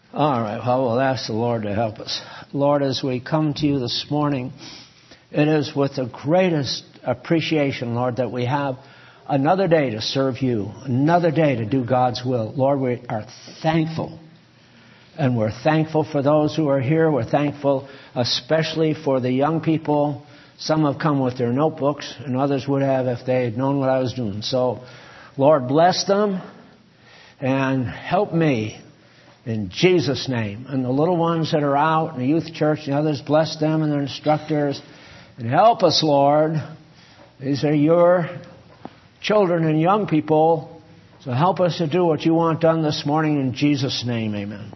All right, well, we'll ask the Lord to help us. Lord, as we come to you this morning, it is with the greatest appreciation, Lord, that we have another day to serve you, another day to do God's will. Lord, we are thankful. And we're thankful for those who are here. We're thankful especially for the young people. Some have come with their notebooks, and others would have if they had known what I was doing. So, Lord, bless them and help me in Jesus' name. And the little ones that are out in the youth church and others, bless them and their instructors. And help us, Lord. These are your children and young people. So help us to do what you want done this morning in Jesus' name. Amen.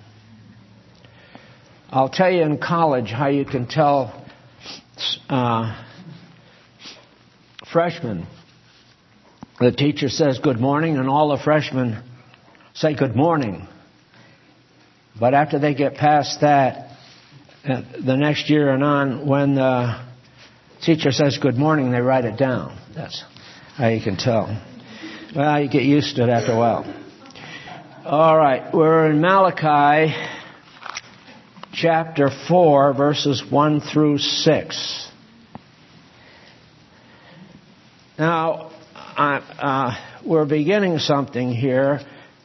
I'll tell you in college how you can tell freshmen. The teacher says good morning and all the freshmen say good morning. But after they get past that, the next year and on, when the teacher says good morning, they write it down. That's how you can tell. Well, you get used to it after a while. All right, we're in Malachi chapter 4, verses 1 through 6. Now, we're beginning something here.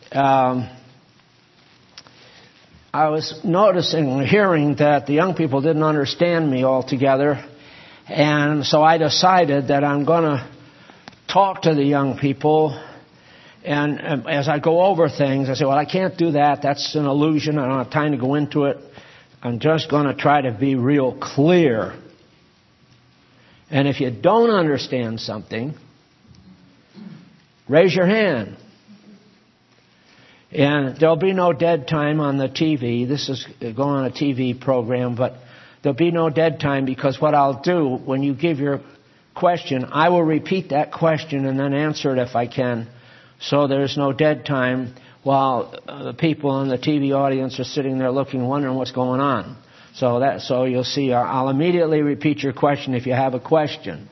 I was noticing and hearing that the young people didn't understand me altogether. And so I decided that I'm going to talk to the young people. And as I go over things, I say, well, I can't do that. That's an illusion. I don't have time to go into it. I'm just going to try to be real clear. And if you don't understand something, raise your hand. And there'll be no dead time on the TV. This is going on a TV program, but there'll be no dead time because what I'll do when you give your question, I will repeat that question and then answer it if I can. So there's no dead time while the people in the TV audience are sitting there looking, wondering what's going on. So you'll see, I'll immediately repeat your question if you have a question.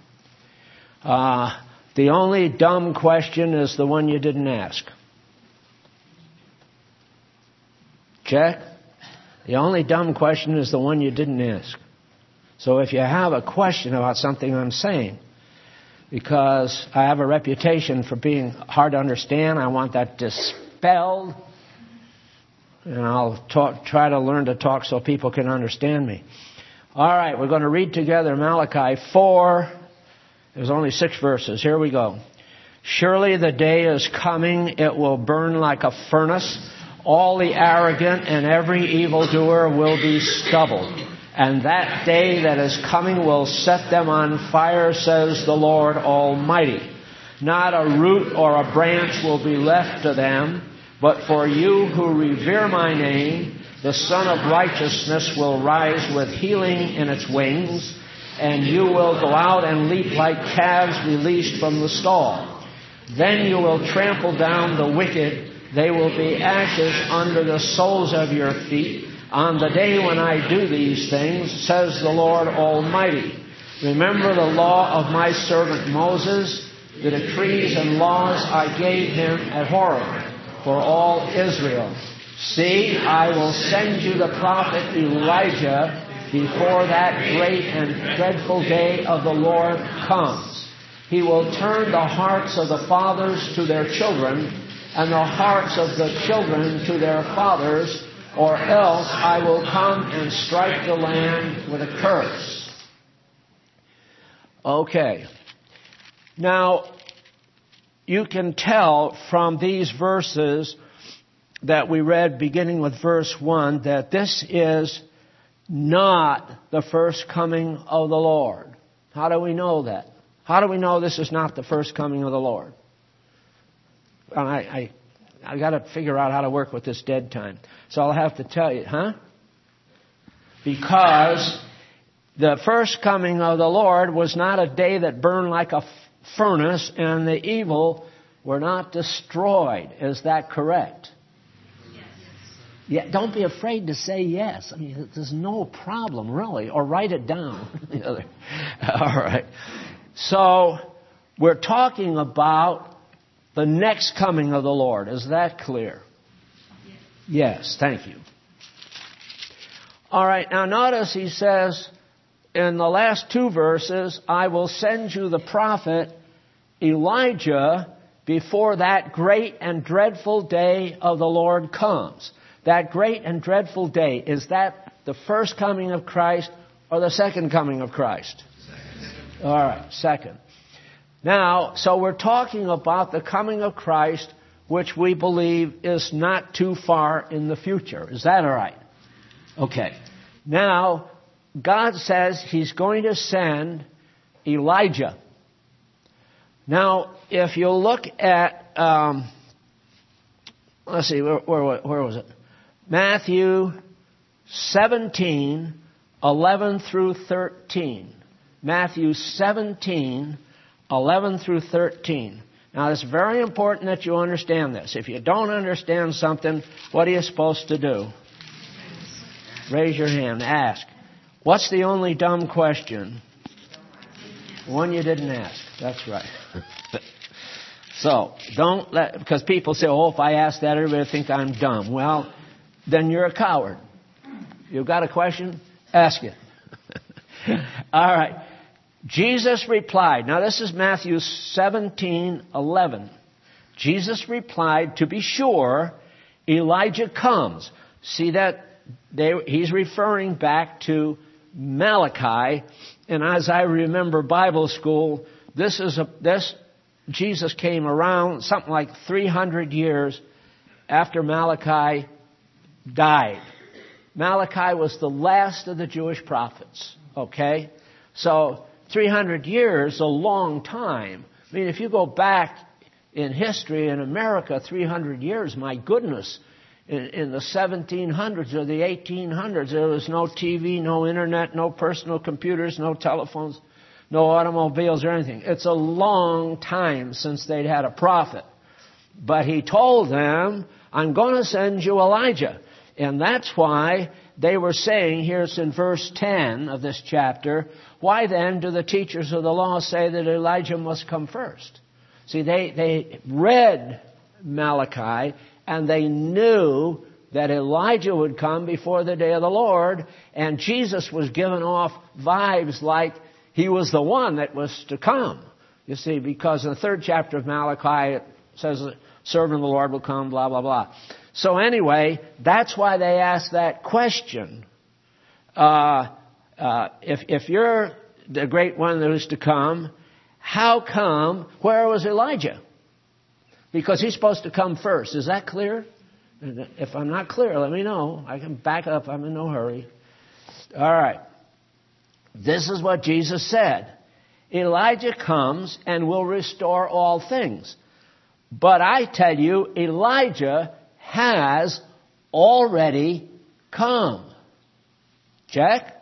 The only dumb question is the one you didn't ask. Check. The only dumb question is the one you didn't ask. So if you have a question about something I'm saying, because I have a reputation for being hard to understand, I want that dispelled. And I'll try to learn to talk so people can understand me. All right, we're going to read together Malachi 4. There's only 6 verses. Here we go. Surely the day is coming, it will burn like a furnace. All the arrogant and every evildoer will be stubble. And that day that is coming will set them on fire, says the Lord Almighty. Not a root or a branch will be left to them. But for you who revere my name, the Son of Righteousness will rise with healing in its wings. And you will go out and leap like calves released from the stall. Then you will trample down the wicked. They will be ashes under the soles of your feet on the day when I do these things, says the Lord Almighty. Remember the law of my servant Moses, the decrees and laws I gave him at Horeb for all Israel. See, I will send you the prophet Elijah before that great and dreadful day of the Lord comes. He will turn the hearts of the fathers to their children, and the hearts of the children to their fathers, or else I will come and strike the land with a curse. Okay. Now, you can tell from these verses that we read beginning with verse 1 that this is not the first coming of the Lord. How do we know that? How do we know this is not the first coming of the Lord? And I got to figure out how to work with this dead time. So I'll have to tell you, Because the first coming of the Lord was not a day that burned like a furnace, and the evil were not destroyed. Is that correct? Yes. Yeah, don't be afraid to say yes. I mean, there's no problem, really. Or write it down. All right. So we're talking about the next coming of the Lord. Is that clear? Yes, thank you. All right, now notice he says in the last two verses, I will send you the prophet Elijah before that great and dreadful day of the Lord comes. That great and dreadful day, is that the first coming of Christ or the second coming of Christ? Second. All right, second. Now, so we're talking about the coming of Christ, which we believe is not too far in the future. Is that all right? Okay. Now, God says He's going to send Elijah. Now, if you look at, let's see, where was it? Matthew 17, 11 through 13. Matthew 17, 11 through 13. Now, it's very important that you understand this. If you don't understand something, what are you supposed to do? Raise your hand. Ask. What's the only dumb question? One you didn't ask. That's right. So, don't let, because people say, oh, if I ask that, everybody will think I'm dumb. Well, then you're a coward. You've got a question? Ask it. All right. Jesus replied. Now, this is Matthew 17:11. Jesus replied, to be sure, Elijah comes. See that? He's referring back to Malachi. And as I remember Bible school, Jesus came around something like 300 years after Malachi died. Malachi was the last of the Jewish prophets. Okay? So 300 years, a long time. I mean, if you go back in history in America, 300 years, my goodness, in the 1700s or the 1800s, there was no TV, no internet, no personal computers, no telephones, no automobiles or anything. It's a long time since they'd had a prophet. But he told them, I'm going to send you Elijah. And that's why they were saying, here's in verse 10 of this chapter, why then do the teachers of the law say that Elijah must come first? See, they read Malachi and they knew that Elijah would come before the day of the Lord, and Jesus was giving off vibes like he was the one that was to come. You see, because in the third chapter of Malachi, it says the servant of the Lord will come, blah, blah, blah. So anyway, that's why they asked that question. If you're the great one that is to come, how come, where was Elijah? Because he's supposed to come first. Is that clear? If I'm not clear, let me know. I can back up. I'm in no hurry. All right. This is what Jesus said. Elijah comes and will restore all things. But I tell you, Elijah has already come. Check.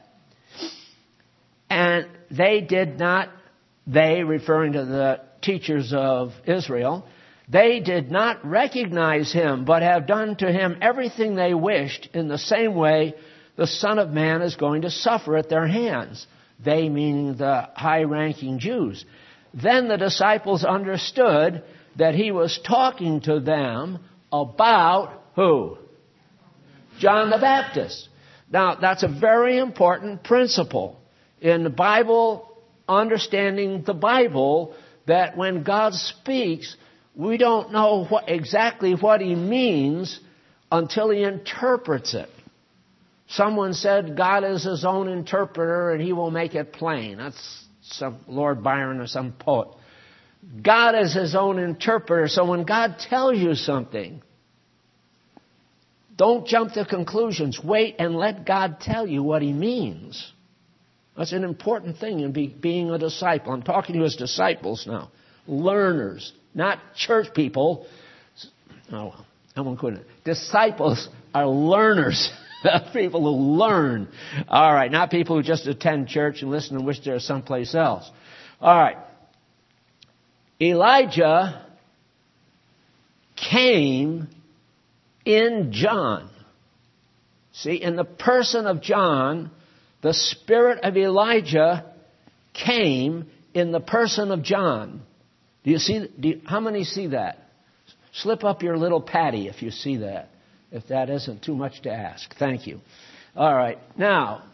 And they, referring to the teachers of Israel, they did not recognize him, but have done to him everything they wished. In the same way, the Son of Man is going to suffer at their hands. They meaning the high-ranking Jews. Then the disciples understood that he was talking to them about who? John the Baptist. Now, that's a very important principle in the Bible, understanding the Bible, that when God speaks, we don't know exactly what he means until he interprets it. Someone said God is his own interpreter and he will make it plain. That's some Lord Byron or some poet. God is his own interpreter. So when God tells you something, don't jump to conclusions. Wait and let God tell you what he means. That's an important thing in being a disciple. I'm talking to his disciples now. Learners, not church people. Oh, well, I won't go into it. Disciples are learners. People who learn. All right, not people who just attend church and listen and wish they were someplace else. All right. Elijah came in John. See, in the person of John, the spirit of Elijah came in the person of John. Do you see? How many see that? Slip up your little patty if you see that. If that isn't too much to ask. Thank you. All right. Now,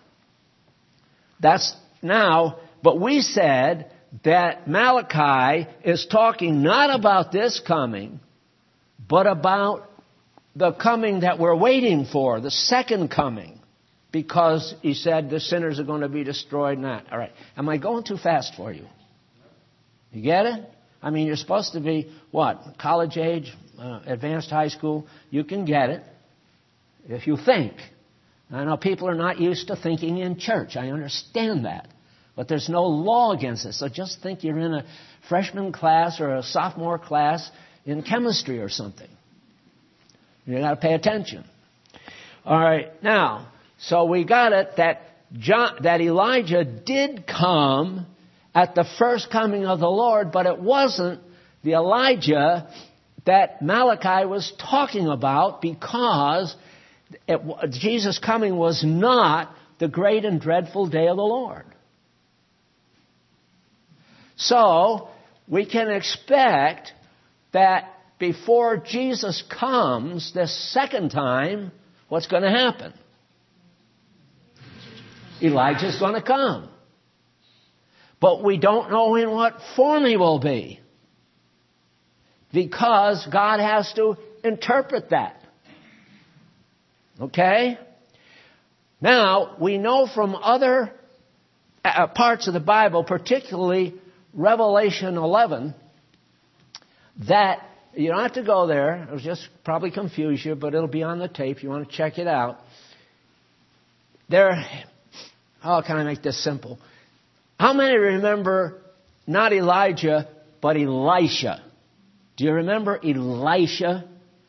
but we said that Malachi is talking not about this coming, but about the coming that we're waiting for, the second coming. Because he said the sinners are going to be destroyed and that. All right. Am I going too fast for you? You get it? I mean, you're supposed to be, what, college age, advanced high school? You can get it if you think. I know people are not used to thinking in church. I understand that. But there's no law against it. So just think you're in a freshman class or a sophomore class in chemistry or something. You've got to pay attention. All right. Now, so we got it that Elijah did come at the first coming of the Lord, but it wasn't the Elijah that Malachi was talking about, because Jesus' coming was not the great and dreadful day of the Lord. So, we can expect that before Jesus comes this second time, what's going to happen? Elijah's going to come. But we don't know in what form he will be, because God has to interpret that. Okay? Now, we know from other parts of the Bible, particularly Revelation 11, that you don't have to go there. It'll just probably confuse you, but it'll be on the tape. You want to check it out. How can I make this simple? How many remember not Elijah, but Elisha? Do you remember Elisha?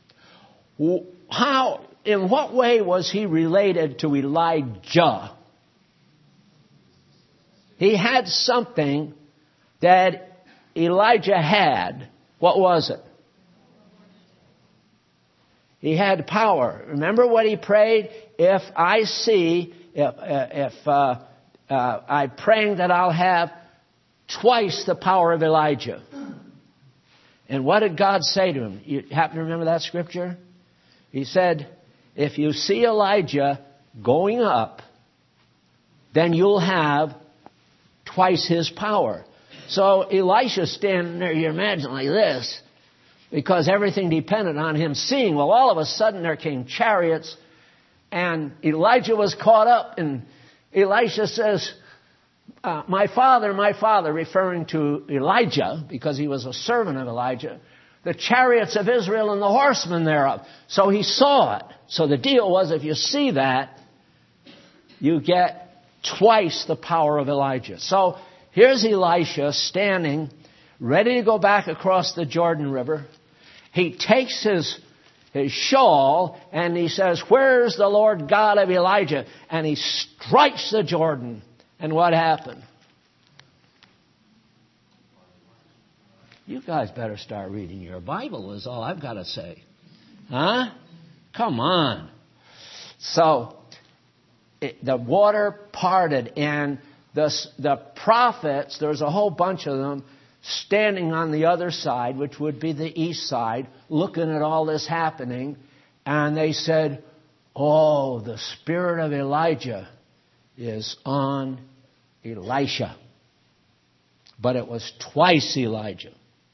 In what way was he related to Elijah? He had something that Elijah had. What was it? He had power. Remember what he prayed? I'm praying that I'll have twice the power of Elijah. And what did God say to him? You happen to remember that scripture? He said, if you see Elijah going up, then you'll have twice his power. So Elisha's standing there, you imagine, like this, because everything depended on him seeing. Well, all of a sudden there came chariots, and Elijah was caught up, and Elisha says, my father, referring to Elijah, because he was a servant of Elijah, the chariots of Israel and the horsemen thereof. So he saw it. So the deal was, if you see that, you get twice the power of Elijah. So here's Elisha standing, ready to go back across the Jordan River. He takes his shawl and he says, where's the Lord God of Elijah? And he strikes the Jordan. And what happened? You guys better start reading your Bible, is all I've got to say. Huh? Come on. So, the water parted, and the prophets, there's a whole bunch of them, standing on the other side, which would be the east side, looking at all this happening, and they said, oh, the spirit of Elijah is on Elisha. But it was twice Elijah.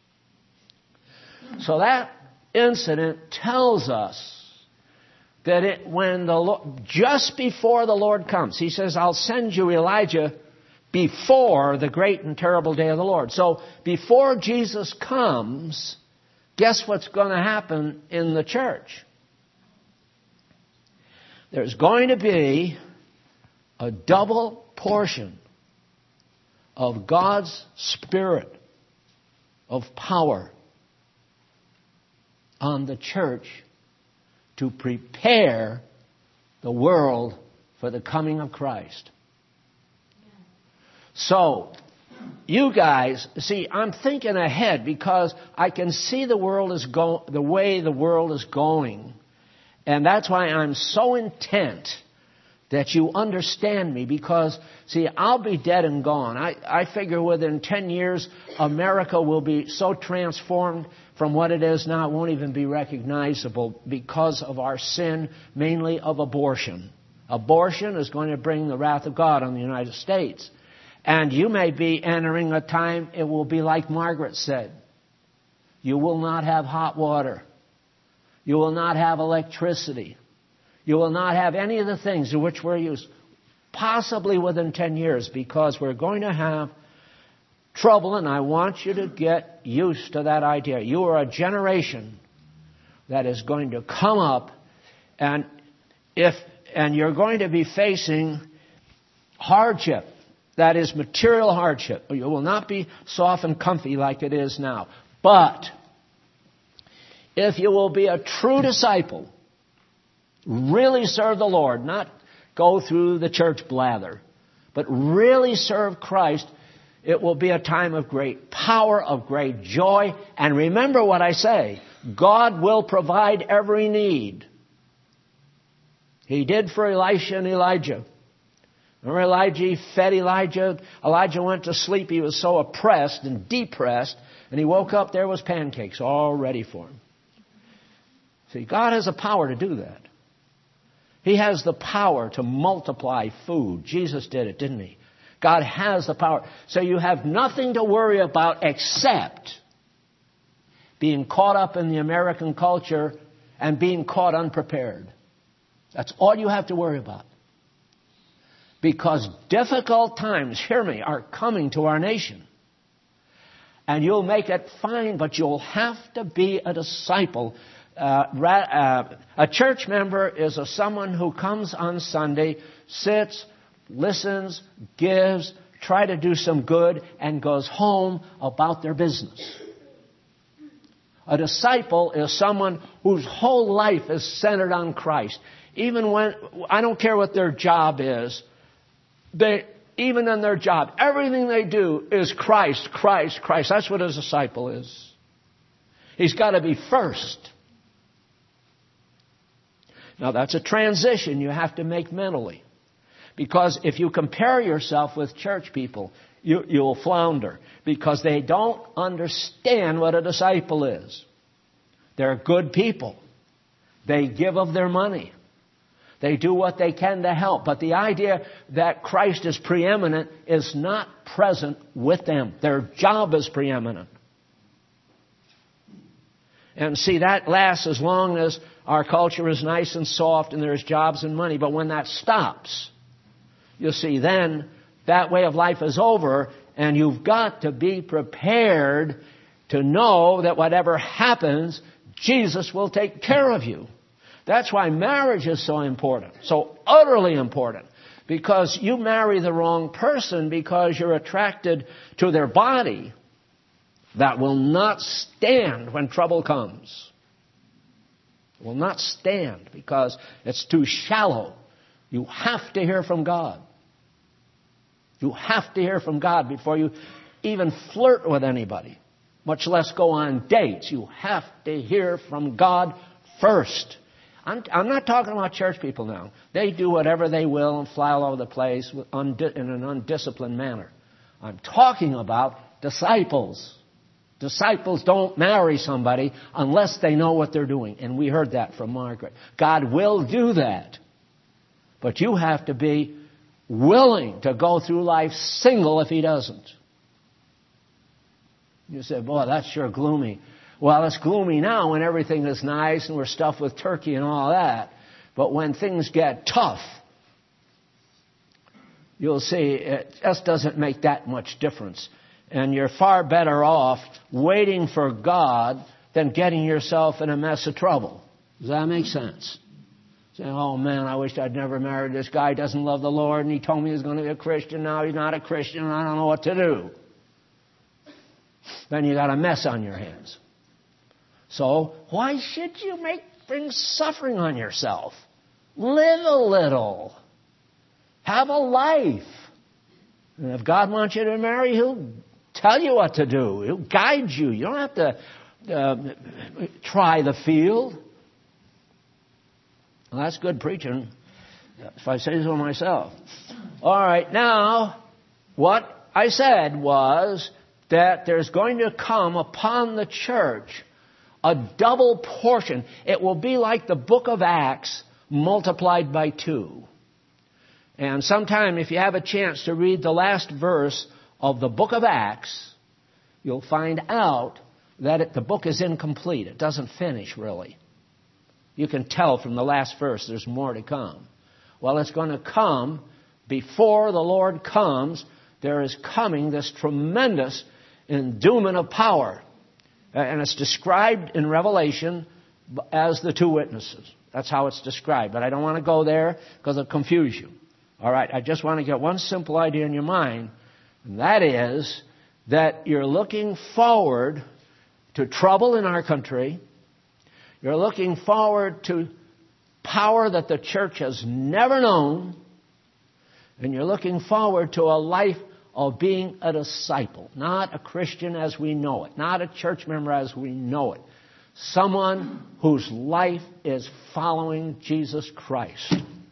So that incident tells us that just before the Lord comes, he says, I'll send you Elijah before the great and terrible day of the Lord. So before Jesus comes, guess what's going to happen in the church? There's going to be a double portion of God's Spirit of power on the church to prepare the world for the coming of Christ. So, you guys, see, I'm thinking ahead because I can see the way the world is going. And that's why I'm so intent that you understand me, because, see, I'll be dead and gone. I figure within 10 years, America will be so transformed from what it is now, it won't even be recognizable because of our sin, mainly of abortion. Abortion is going to bring the wrath of God on the United States. And you may be entering a time, it will be like Margaret said. You will not have hot water. You will not have electricity. You will not have any of the things to which we're used, possibly within 10 years, because we're going to have trouble, and I want you to get used to that idea. You are a generation that is going to come up, and you're going to be facing hardship. That is material hardship. You will not be soft and comfy like it is now. But if you will be a true disciple, really serve the Lord, not go through the church blather, but really serve Christ, it will be a time of great power, of great joy. And remember what I say, God will provide every need. He did for Elisha and Elijah. Remember Elijah fed Elijah. Elijah went to sleep. He was so oppressed and depressed. And he woke up, there was pancakes all ready for him. See, God has the power to do that. He has the power to multiply food. Jesus did it, didn't he? God has the power. So you have nothing to worry about except being caught up in the American culture and being caught unprepared. That's all you have to worry about. Because difficult times, hear me, are coming to our nation. And you'll make it fine, but you'll have to be a disciple. A church member is someone who comes on Sunday, sits, listens, gives, try to do some good, and goes home about their business. A disciple is someone whose whole life is centered on Christ. Even when, I don't care what their job is, even in their job, everything they do is Christ, Christ, Christ. That's what a disciple is. He's got to be first. Now that's a transition you have to make mentally. Because if you compare yourself with church people, you'll flounder. Because they don't understand what a disciple is. They're good people. They give of their money. They do what they can to help. But the idea that Christ is preeminent is not present with them. Their job is preeminent. And see, that lasts as long as our culture is nice and soft and there's jobs and money. But when that stops, you see, then that way of life is over, and you've got to be prepared to know that whatever happens, Jesus will take care of you. That's why marriage is so important, so utterly important. Because you marry the wrong person because you're attracted to their body, that will not stand when trouble comes. It will not stand because it's too shallow. You have to hear from God. You have to hear from God before you even flirt with anybody, much less go on dates. You have to hear from God first. I'm not talking about church people now. They do whatever they will and fly all over the place in an undisciplined manner. I'm talking about disciples. Disciples don't marry somebody unless they know what they're doing. And we heard that from Margaret. God will do that. But you have to be willing to go through life single if He doesn't. You say, boy, that's sure gloomy. Well, it's gloomy now when everything is nice and we're stuffed with turkey and all that. But when things get tough, you'll see it just doesn't make that much difference. And you're far better off waiting for God than getting yourself in a mess of trouble. Does that make sense? Saying, oh man, I wish I'd never married this guy. He doesn't love the Lord, and he told me he was going to be a Christian. Now he's not a Christian, and I don't know what to do. Then you got a mess on your hands. So why should you bring suffering on yourself? Live a little. Have a life. And if God wants you to marry, He'll tell you what to do. He'll guide you. You don't have to try the field. Well, that's good preaching, if I say so myself. All right, now, what I said was that there's going to come upon the church a double portion. It will be like the book of Acts multiplied by 2. And sometime if you have a chance to read the last verse of the book of Acts, you'll find out that the book is incomplete. It doesn't finish, really. You can tell from the last verse there's more to come. Well, it's going to come before the Lord comes. There is coming this tremendous endowment of power. And it's described in Revelation as the two witnesses. That's how it's described. But I don't want to go there because it'll confuse you. All right, I just want to get one simple idea in your mind, and that is that you're looking forward to trouble in our country. You're looking forward to power that the church has never known. And you're looking forward to a life of being a disciple, not a Christian as we know it, not a church member as we know it. Someone whose life is following Jesus Christ.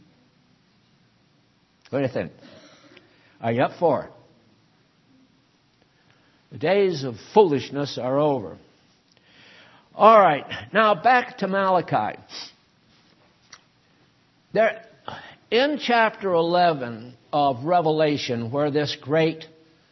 What do you think? Are you up for it? The days of foolishness are over. All right, now back to Malachi. There, in chapter 11 of Revelation, where this great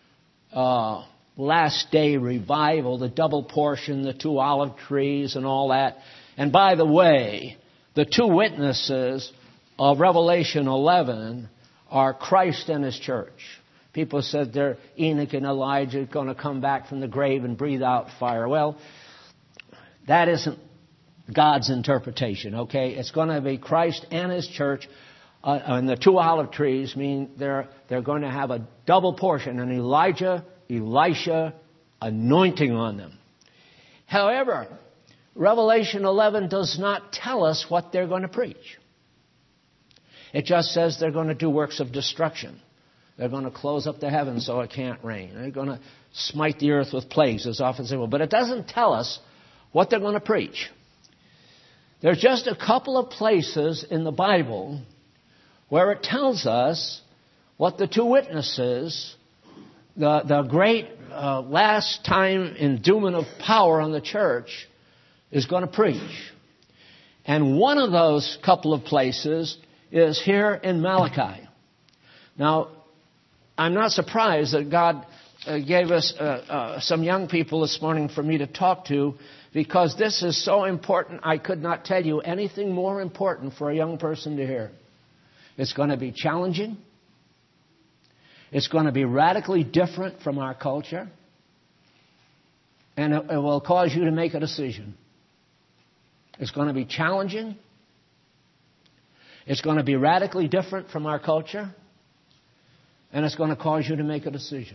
last day revival, the double portion, the two olive trees and all that. And by the way, the two witnesses of Revelation 11 are Christ and His church. People said they're Enoch and Elijah going to come back from the grave and breathe out fire. Well, that isn't God's interpretation, okay? It's going to be Christ and His church. And the two olive trees mean they're going to have a double portion, an Elijah, Elisha anointing on them. However, Revelation 11 does not tell us what they're going to preach. It just says they're going to do works of destruction. They're going to close up the heavens so it can't rain. They're going to smite the earth with plagues as often as they will. But it doesn't tell us what they're going to preach. There's just a couple of places in the Bible where it tells us what the two witnesses, the great last time endowment of power on the church, is going to preach. And one of those couple of places is here in Malachi. Now, I'm not surprised that God gave us some young people this morning for me to talk to, because this is so important. I could not tell you anything more important for a young person to hear. It's going to be challenging. It's going to be radically different from our culture. And it will cause you to make a decision. It's going to be challenging. It's going to be radically different from our culture. And it's going to cause you to make a decision.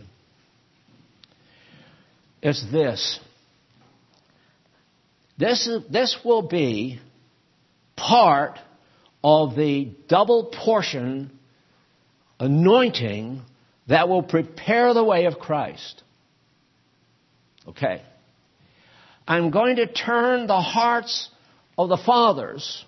It's this. This will be part of the double portion anointing that will prepare the way of Christ. Okay. I'm going to turn the hearts of the fathers.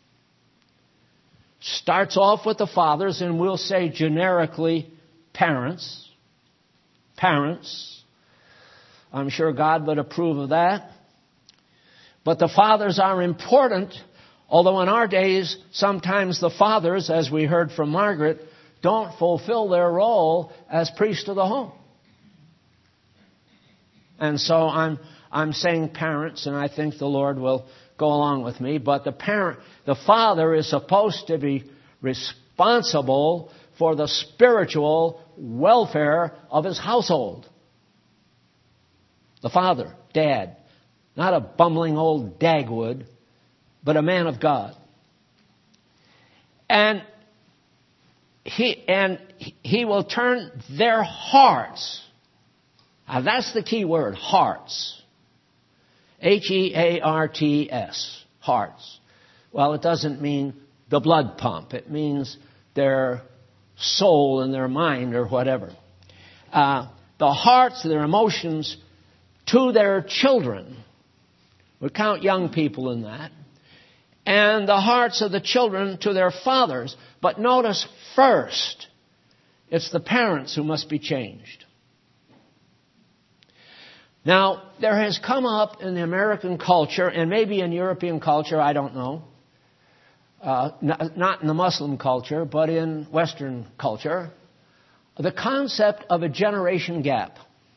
Starts off with the fathers, and we'll say generically parents. Parents. I'm sure God would approve of that. But the fathers are important, although in our days, sometimes the fathers, as we heard from Margaret, don't fulfill their role as priest of the home. And so I'm saying parents, and I think the Lord will go along with me. But the father is supposed to be responsible for the spiritual welfare of his household. The father, dad, not a bumbling old Dagwood, but a man of God. And he will turn their hearts. Now that's the key word, hearts. Hearts. Hearts. Well, it doesn't mean the blood pump. It means their soul and their mind or whatever. The hearts, their emotions to their children. We count young people in that. And the hearts of the children to their fathers. But notice first, it's the parents who must be changed. Now, there has come up in the American culture, and maybe in European culture, I don't know, not in the Muslim culture, but in Western culture, the concept of a generation gap.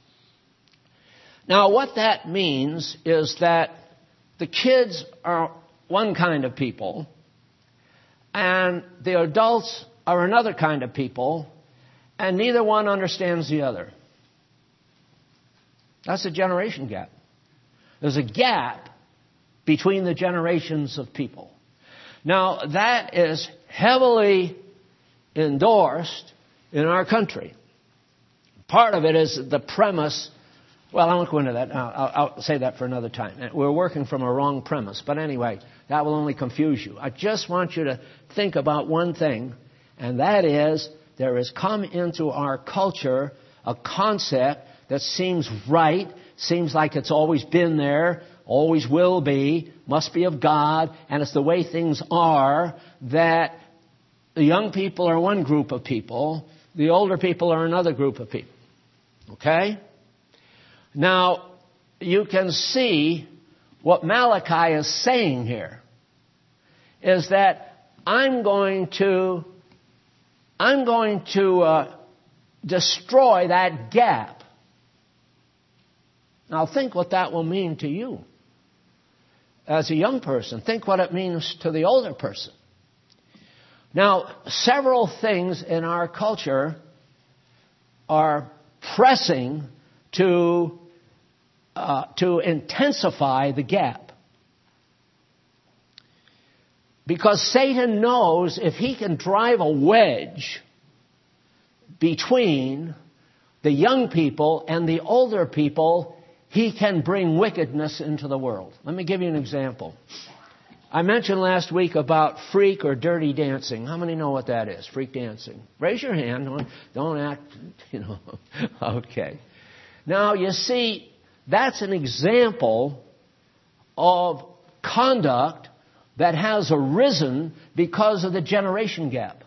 Now, what that means is that the kids are one kind of people, and the adults are another kind of people, and neither one understands the other. That's a generation gap. There's a gap between the generations of people. Now, that is heavily endorsed in our country. Part of it is the premise. Well, I won't go into that now. I'll say that for another time. We're working from a wrong premise. But anyway, that will only confuse you. I just want you to think about one thing, and that is there has come into our culture a concept that seems right, seems like it's always been there, always will be, must be of God, and it's the way things are, that the young people are one group of people, the older people are another group of people. Okay? Now, you can see what Malachi is saying here is that I'm going to destroy that gap. Now, think what that will mean to you as a young person. Think what it means to the older person. Now, several things in our culture are pressing to intensify the gap. Because Satan knows if he can drive a wedge between the young people and the older people, he can bring wickedness into the world. Let me give you an example. I mentioned last week about freak or dirty dancing. How many know what that is, freak dancing? Raise your hand. Don't act, Okay. Now, you see, that's an example of conduct that has arisen because of the generation gap.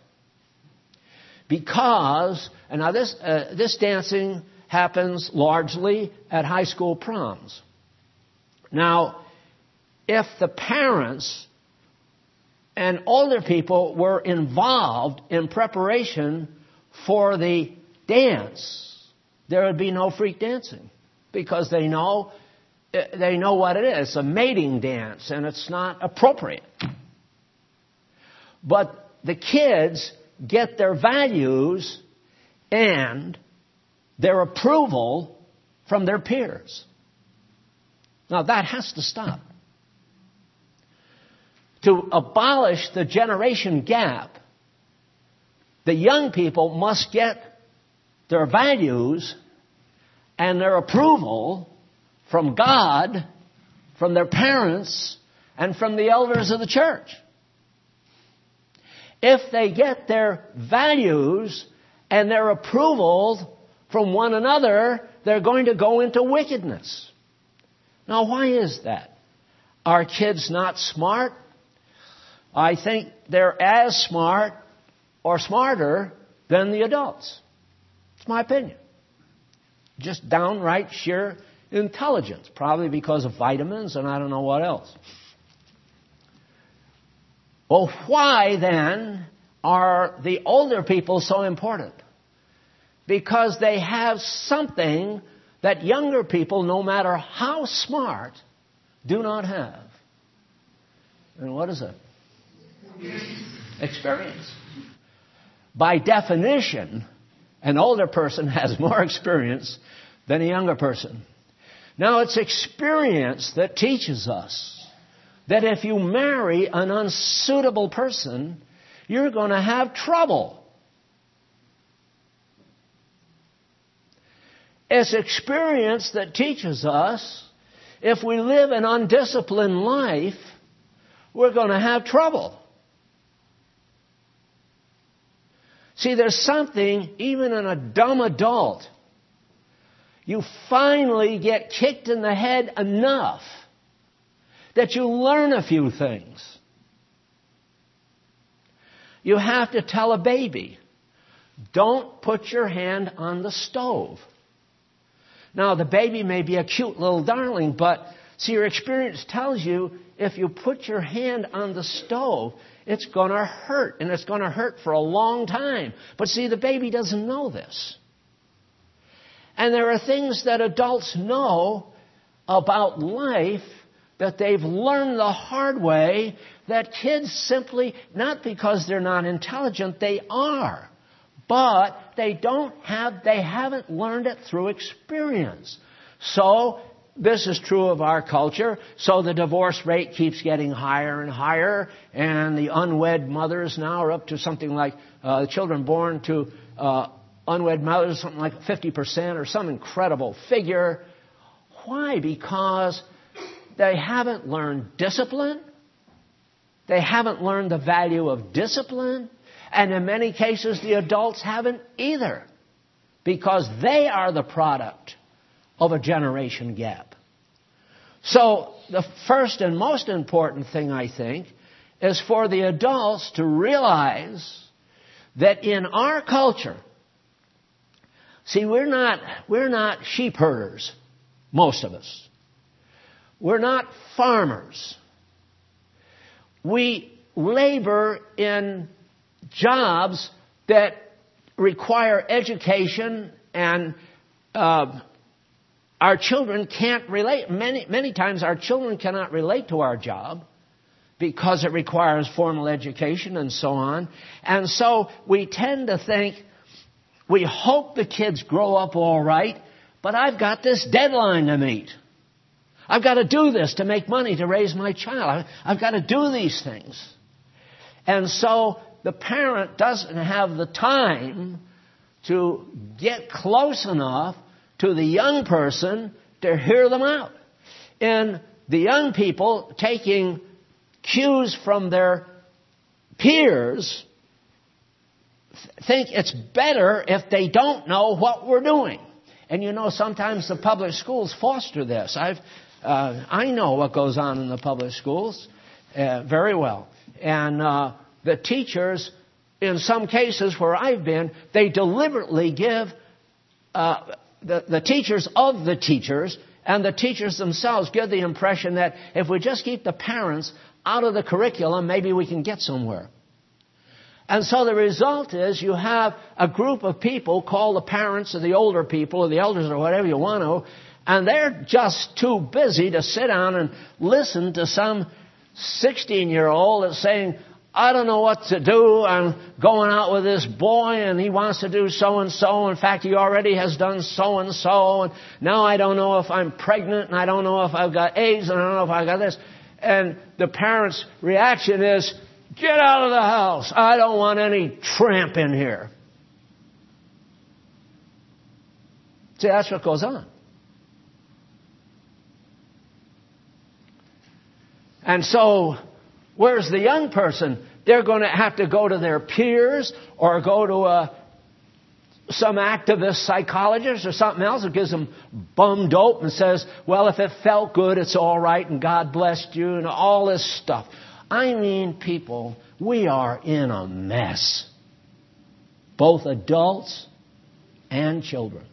Because, and now this dancing happens largely at high school proms. Now, if the parents and older people were involved in preparation for the dance, there would be no freak dancing because they know what it is. It's a mating dance and it's not appropriate. But the kids get their values and their approval from their peers. Now that has to stop. To abolish the generation gap, the young people must get their values and their approval from God, from their parents, and from the elders of the church. If they get their values and their approval from one another, they're going to go into wickedness. Now, why is that? Are kids not smart? I think they're as smart or smarter than the adults. It's my opinion. Just downright sheer intelligence, probably because of vitamins and I don't know what else. Well, why then are the older people so important? Because they have something that younger people, no matter how smart, do not have. And what is it? Experience. By definition, an older person has more experience than a younger person. Now, it's experience that teaches us that if you marry an unsuitable person, you're going to have trouble. It's experience that teaches us if we live an undisciplined life, we're going to have trouble. See, there's something, even in a dumb adult, you finally get kicked in the head enough that you learn a few things. You have to tell a baby, don't put your hand on the stove. Now, the baby may be a cute little darling, but see, your experience tells you if you put your hand on the stove, it's going to hurt, and it's going to hurt for a long time. But see, the baby doesn't know this. And there are things that adults know about life that they've learned the hard way that kids simply, not because they're not intelligent, they are. But they haven't learned it through experience. So, this is true of our culture. So the divorce rate keeps getting higher and higher. And the unwed mothers now are up to something like, children born to unwed mothers, something like 50% or some incredible figure. Why? Because they haven't learned discipline. They haven't learned the value of discipline. And in many cases, the adults haven't either. Because they are the product of a generation gap. So the first and most important thing, I think, is for the adults to realize that in our culture, see, we're not sheep herders, most of us. We're not farmers. We labor in jobs that require education, and our children can't relate. Many times our children cannot relate to our job because it requires formal education and so on. And so we tend to think, we hope the kids grow up all right, but I've got this deadline to meet. I've got to do this to make money to raise my child. I've got to do these things. And so the parent doesn't have the time to get close enough to the young person to hear them out. And the young people taking cues from their peers think it's better if they don't know what we're doing. And you know, sometimes the public schools foster this. I know what goes on in the public schools very well. And the teachers, in some cases where I've been, they deliberately give the teachers of the teachers, and the teachers themselves give the impression that if we just keep the parents out of the curriculum, maybe we can get somewhere. And so the result is you have a group of people called the parents or the older people or the elders or whatever you want to, and they're just too busy to sit down and listen to some 16-year-old that's saying, I don't know what to do. I'm going out with this boy and he wants to do so-and-so. In fact, he already has done so-and-so. And now I don't know if I'm pregnant and I don't know if I've got AIDS and I don't know if I've got this. And the parent's reaction is, get out of the house. I don't want any tramp in here. See, that's what goes on. And so, where's the young person? They're going to have to go to their peers or go to some activist psychologist or something else who gives them bum dope and says, well, if it felt good, it's all right and God blessed you and all this stuff. I mean, people, we are in a mess. Both adults and children.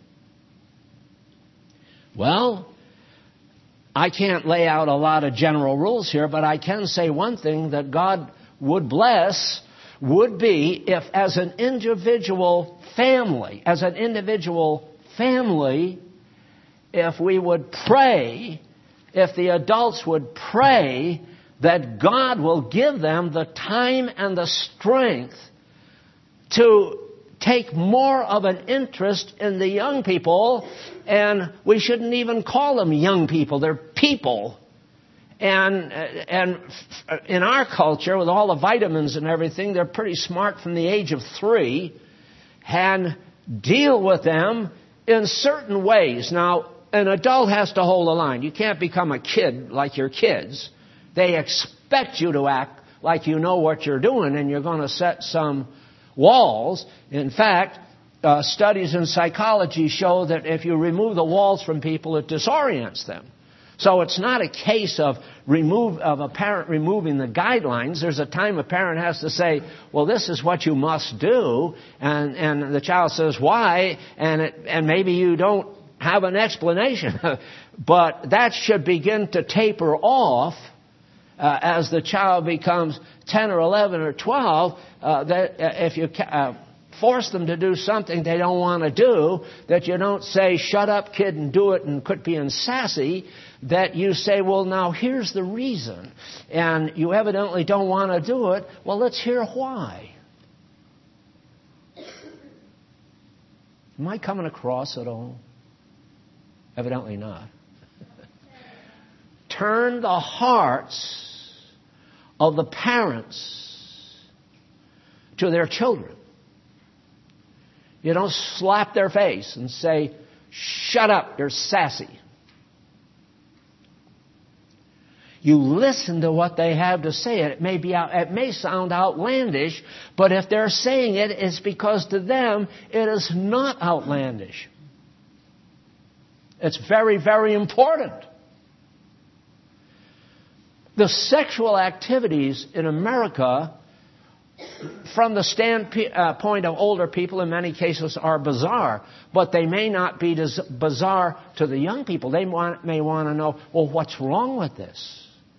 Well, I can't lay out a lot of general rules here, but I can say one thing that God would bless would be if as an individual family, if we would pray, if the adults would pray that God will give them the time and the strength to take more of an interest in the young people. And we shouldn't even call them young people. They're people. And in our culture, with all the vitamins and everything, they're pretty smart from the age of 3 and deal with them in certain ways. Now, an adult has to hold the line. You can't become a kid like your kids. They expect you to act like you know what you're doing, and you're going to set some walls. In fact, studies in psychology show that if you remove the walls from people, it disorients them. So it's not a case of a parent removing the guidelines. There's a time a parent has to say, well, this is what you must do. And the child says, why? And maybe you don't have an explanation. But that should begin to taper off as the child becomes 10 or 11 or 12, that if you force them to do something they don't want to do, that you don't say, shut up, kid, and do it, and quit being sassy, that you say, well, now here's the reason. And you evidently don't want to do it. Well, let's hear why. Am I coming across at all? Evidently not. Turn the hearts of the parents to their children. You don't slap their face and say, shut up, you're sassy. You listen to what they have to say. It may sound outlandish, but if they're saying it, it's because to them it is not outlandish. It's very, very important. The sexual activities in America, from the standpoint of older people, in many cases are bizarre, but they may not be bizarre to the young people. They may want to know, well, what's wrong with this?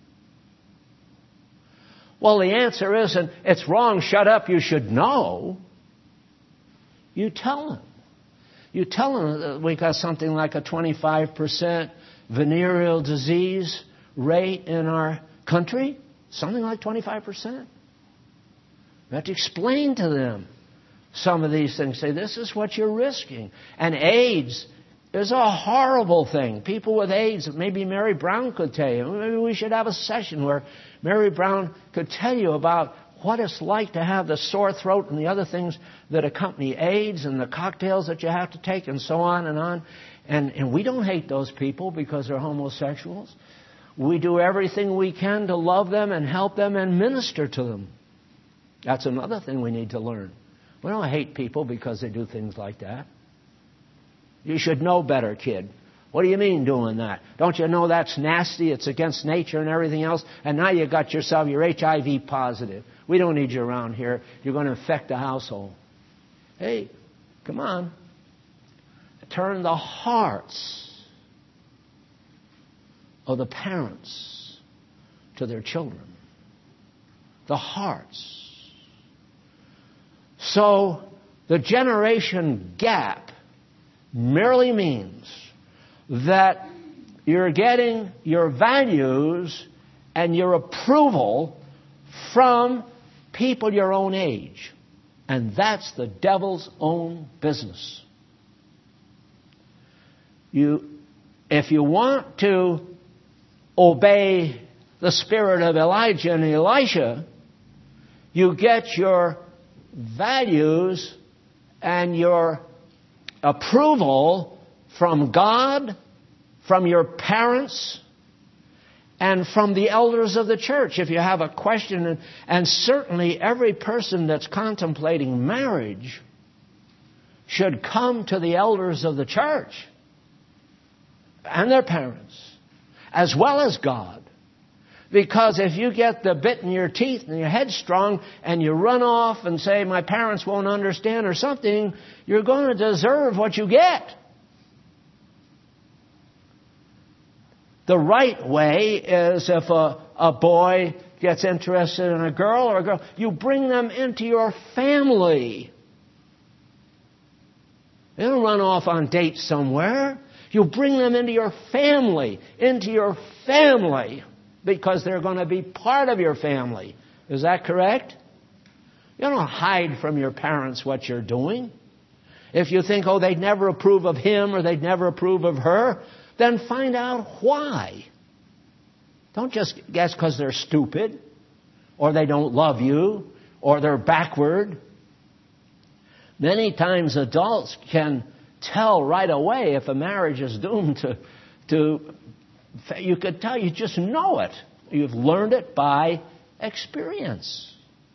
Well, the answer isn't, it's wrong, shut up, you should know. You tell them. You tell them that we got something like a 25% venereal disease rate in our country. Something like 25%. You have to explain to them some of these things. Say, this is what you're risking. And AIDS is a horrible thing. People with AIDS, maybe Mary Brown could tell you. Maybe we should have a session where Mary Brown could tell you about what it's like to have the sore throat and the other things that accompany AIDS and the cocktails that you have to take and so on and on. And we don't hate those people because they're homosexuals. We do everything we can to love them and help them and minister to them. That's another thing we need to learn. We don't hate people because they do things like that. You should know better, kid. What do you mean doing that? Don't you know that's nasty? It's against nature and everything else. And now you got yourself, you're HIV positive. We don't need you around here. You're going to infect the household. Hey, come on. Turn the hearts of the parents to their children. The hearts. So the generation gap merely means that you're getting your values and your approval from people your own age. And that's the devil's own business. If you want to obey the spirit of Elijah and Elisha, you get your values and your approval from God, from your parents, and from the elders of the church. If you have a question, and certainly every person that's contemplating marriage should come to the elders of the church and their parents, as well as God. Because if you get the bit in your teeth and you're headstrong and you run off and say, my parents won't understand or something, you're going to deserve what you get. The right way is if a boy gets interested in a girl or a girl, you bring them into your family. They don't run off on dates somewhere. You bring them into your family, because they're going to be part of your family. Is that correct? You don't hide from your parents what you're doing. If you think, oh, they'd never approve of him or they'd never approve of her, then find out why. Don't just guess because they're stupid or they don't love you or they're backward. Many times adults can tell right away if a marriage is doomed to you could tell, you just know it. You've learned it by experience.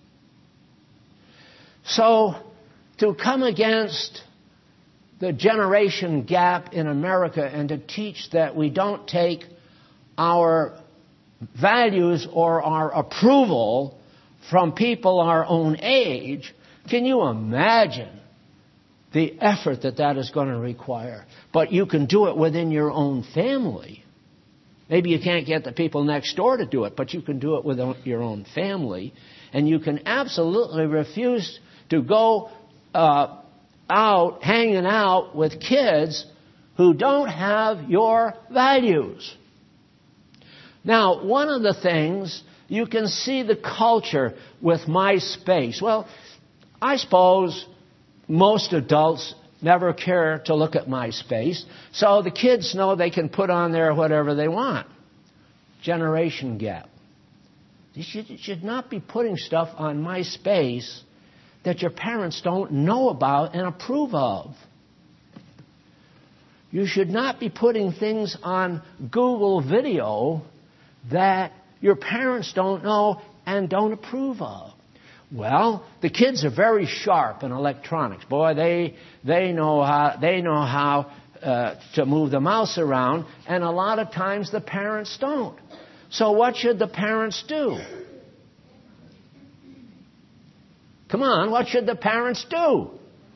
So, to come against the generation gap in America and to teach that we don't take our values or our approval from people our own age, can you imagine the effort that is going to require? But you can do it within your own family. Maybe you can't get the people next door to do it, but you can do it with your own family. And you can absolutely refuse to go out hanging out with kids who don't have your values. Now, one of the things, you can see the culture with MySpace. Well, I suppose most adults never care to look at MySpace, so the kids know they can put on there whatever they want. Generation gap. You should not be putting stuff on MySpace that your parents don't know about and approve of. You should not be putting things on Google Video that your parents don't know and don't approve of. Well, the kids are very sharp in electronics. Boy, they know how to move the mouse around, and a lot of times the parents don't. So what should the parents do? Come on, what should the parents do?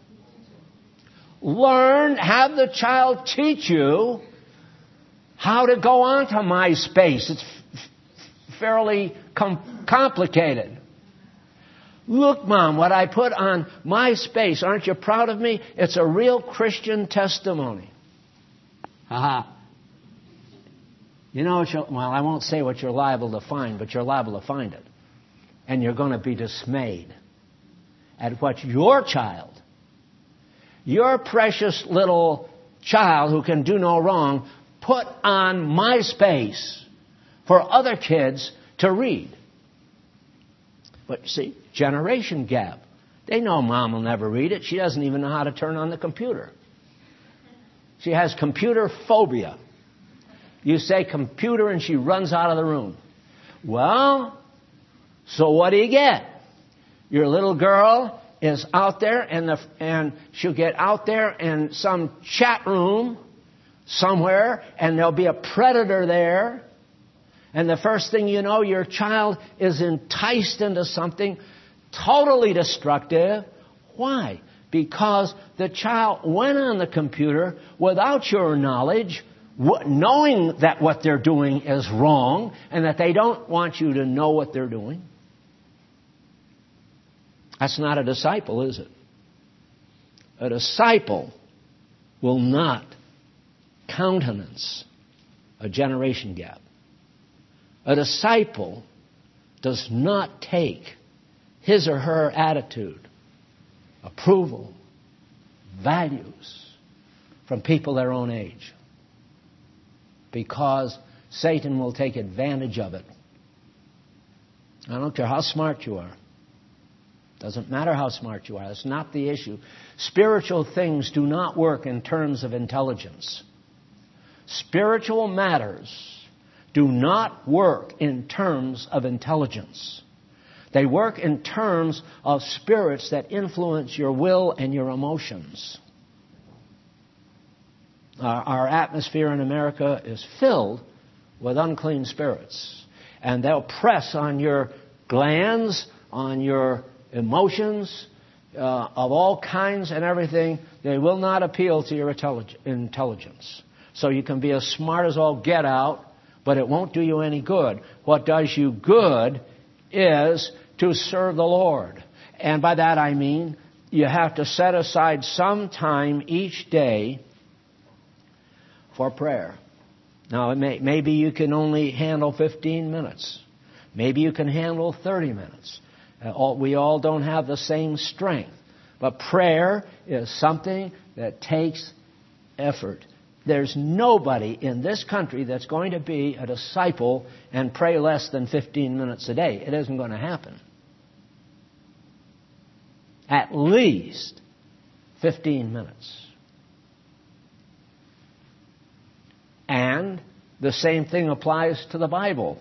Learn, have the child teach you how to go onto MySpace. It's fairly complicated. Look, Mom, what I put on MySpace. Aren't you proud of me? It's a real Christian testimony. Ha-ha. You know, I won't say what you're liable to find, but you're liable to find it. And you're going to be dismayed at what your child, your precious little child who can do no wrong, put on MySpace for other kids to read. But you see, generation gap. They know Mom will never read it. She doesn't even know how to turn on the computer. She has computer phobia. You say computer and she runs out of the room. Well, so what do you get? Your little girl is out there and she'll get out there in some chat room somewhere and there'll be a predator there. And the first thing you know, your child is enticed into something totally destructive. Why? Because the child went on the computer without your knowledge, knowing that what they're doing is wrong and that they don't want you to know what they're doing. That's not a disciple, is it? A disciple will not countenance a generation gap. A disciple does not take his or her attitude, approval, values from people their own age, because Satan will take advantage of it. I don't care how smart you are. Doesn't matter how smart you are. That's not the issue. Spiritual things do not work in terms of intelligence. Spiritual matters do not work in terms of intelligence. They work in terms of spirits that influence your will and your emotions. Our atmosphere in America is filled with unclean spirits. And they'll press on your glands, on your emotions, of all kinds and everything. They will not appeal to your intelligence. So you can be as smart as all get out, but it won't do you any good. What does you good is to serve the Lord. And by that I mean you have to set aside some time each day for prayer. Now, maybe you can only handle 15 minutes. Maybe you can handle 30 minutes. We all don't have the same strength. But prayer is something that takes effort. There's nobody in this country that's going to be a disciple and pray less than 15 minutes a day. It isn't going to happen. At least 15 minutes. And the same thing applies to the Bible.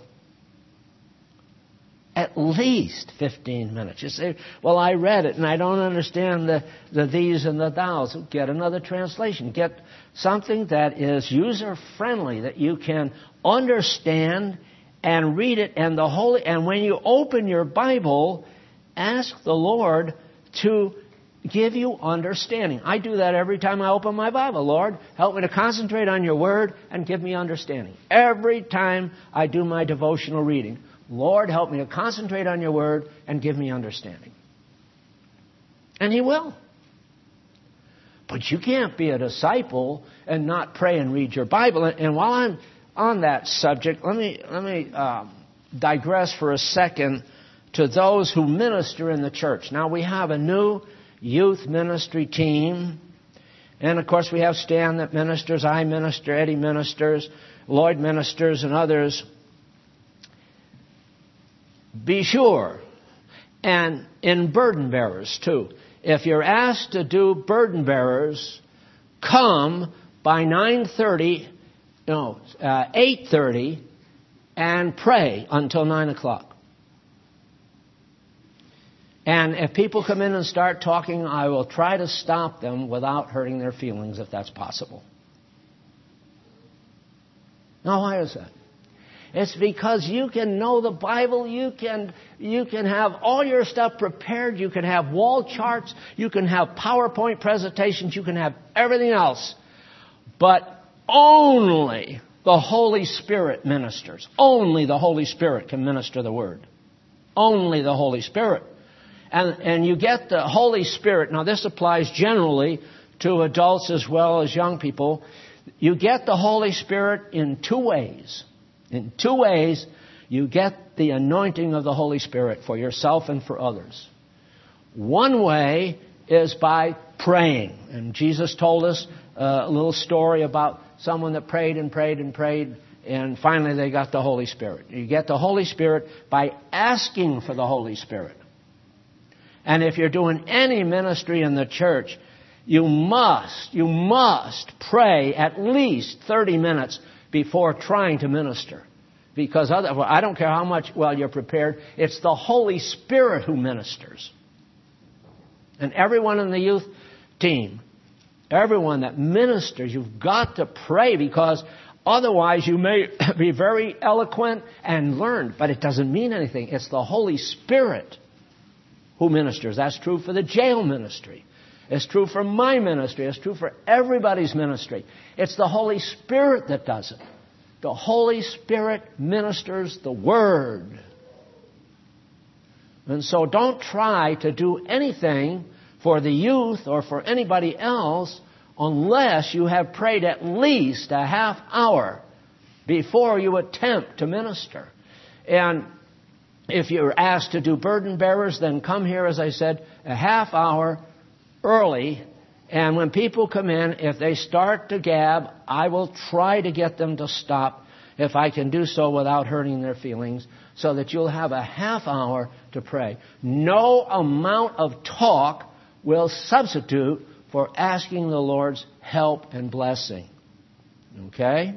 At least 15 minutes. You say, well, I read it and I don't understand the these and the thous. Get another translation. Get something that is user-friendly, that you can understand and read it. And when you open your Bible, ask the Lord to give you understanding. I do that every time I open my Bible. Lord, help me to concentrate on your word and give me understanding. Every time I do my devotional reading, Lord, help me to concentrate on your word and give me understanding. And he will. But you can't be a disciple and not pray and read your Bible. And while I'm on that subject, let me digress for a second to those who minister in the church. Now, we have a new youth ministry team. And, of course, we have Stan that ministers, I minister, Eddie ministers, Lloyd ministers, and others. Be sure. And in burden bearers, too. If you're asked to do burden bearers, come by 8:30 and pray until 9 o'clock. And if people come in and start talking, I will try to stop them without hurting their feelings if that's possible. Now, why is that? It's because you can know the Bible, you can have all your stuff prepared, you can have wall charts, you can have PowerPoint presentations, you can have everything else. But only the Holy Spirit ministers. Only the Holy Spirit can minister the Word. Only the Holy Spirit. And you get the Holy Spirit. Now, this applies generally to adults as well as young people. You get the Holy Spirit in two ways. In two ways, you get the anointing of the Holy Spirit for yourself and for others. One way is by praying. And Jesus told us a little story about someone that prayed and prayed and prayed, and finally they got the Holy Spirit. You get the Holy Spirit by asking for the Holy Spirit. And if you're doing any ministry in the church, you must pray at least 30 minutes before trying to minister. Because I don't care how much well you're prepared, it's the Holy Spirit who ministers. And everyone in the youth team, everyone that ministers, you've got to pray, because otherwise you may be very eloquent and learned, but it doesn't mean anything. It's the Holy Spirit who ministers. That's true for the jail ministry. It's true for my ministry. It's true for everybody's ministry. It's the Holy Spirit that does it. The Holy Spirit ministers the Word. And so don't try to do anything for the youth or for anybody else unless you have prayed at least a half hour before you attempt to minister. And if you're asked to do burden bearers, then come here, as I said, a half hour early. And when people come in, if they start to gab, I will try to get them to stop if I can do so without hurting their feelings, so that you'll have a half hour to pray. No amount of talk will substitute for asking the Lord's help and blessing. Okay?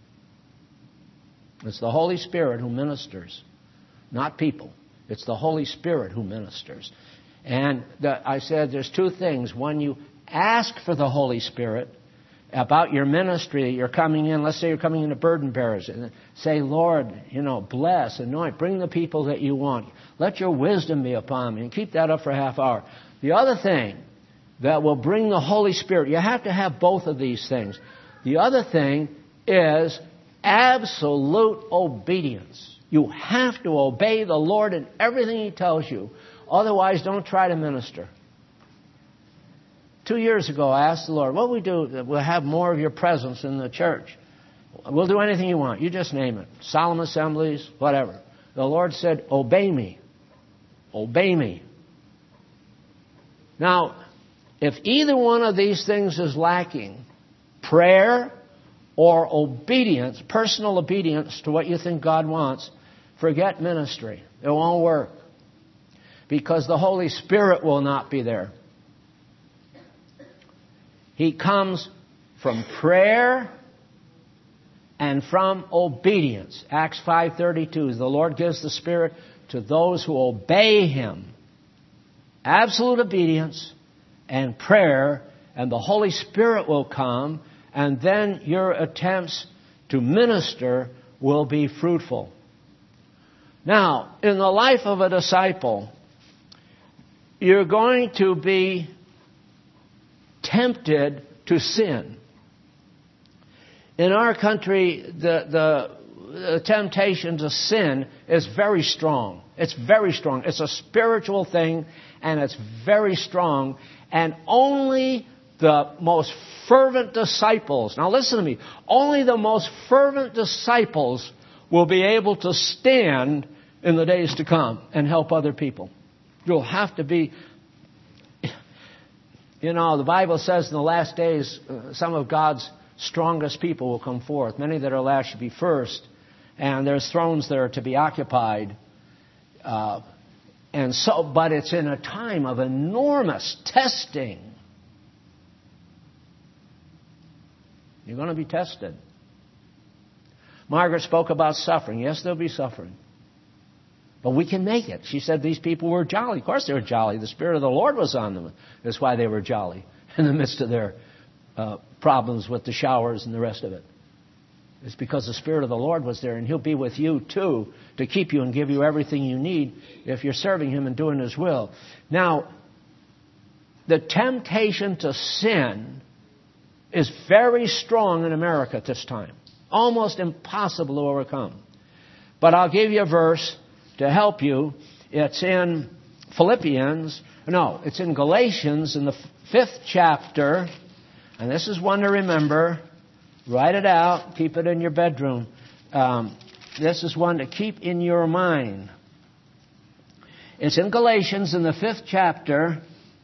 It's the Holy Spirit who ministers. Not people. It's the Holy Spirit who ministers. And I said there's two things. One, you ask for the Holy Spirit about your ministry. You're coming in, let's say you're coming into burden bearers. And say, Lord, bless, anoint, bring the people that you want. Let your wisdom be upon me. And keep that up for a half hour. The other thing that will bring the Holy Spirit, you have to have both of these things. The other thing is absolute obedience. You have to obey the Lord in everything He tells you. Otherwise, don't try to minister. 2 years ago, I asked the Lord, what we do, we'll have more of your presence in the church. We'll do anything you want. You just name it. Solemn assemblies, whatever. The Lord said, obey me. Obey me. Now, if either one of these things is lacking, prayer or obedience, personal obedience to what you think God wants, forget ministry. It won't work. Because the Holy Spirit will not be there. He comes from prayer and from obedience. Acts 5:32, the Lord gives the Spirit to those who obey Him. Absolute obedience and prayer, and the Holy Spirit will come, and then your attempts to minister will be fruitful. Now, in the life of a disciple, you're going to be tempted to sin. In our country, the temptation to sin is very strong. It's very strong. It's a spiritual thing, and it's very strong. And only the most fervent disciples, now listen to me, only the most fervent disciples will be able to stand in the days to come and help other people. You'll have to be, the Bible says in the last days, some of God's strongest people will come forth. Many that are last should be first. And there's thrones that are to be occupied. But it's in a time of enormous testing. You're going to be tested. Margaret spoke about suffering. Yes, there'll be suffering. But we can make it. She said these people were jolly. Of course they were jolly. The Spirit of the Lord was on them. That's why they were jolly in the midst of their problems with the showers and the rest of it. It's because the Spirit of the Lord was there, and He'll be with you too to keep you and give you everything you need if you're serving Him and doing His will. Now, the temptation to sin is very strong in America at this time. Almost impossible to overcome. But I'll give you a verse to help you. It's in it's in Galatians in the 5th chapter. And this is one to remember. Write it out. Keep it in your bedroom. This is one to keep in your mind. It's in Galatians in the 5th chapter.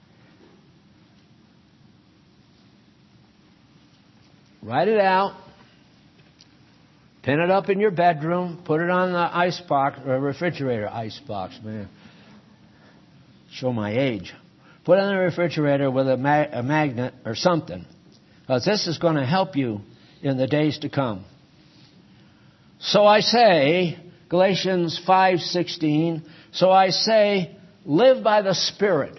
Write it out. Pin it up in your bedroom. Put it on the icebox or refrigerator. Icebox, man. Show my age. Put it on the refrigerator with a magnet or something. Because this is going to help you in the days to come. So I say, Galatians 5:16, so I say, live by the Spirit.